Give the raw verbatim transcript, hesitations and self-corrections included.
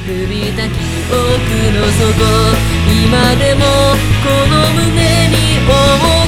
古びた記憶の底、今でもこの胸に思う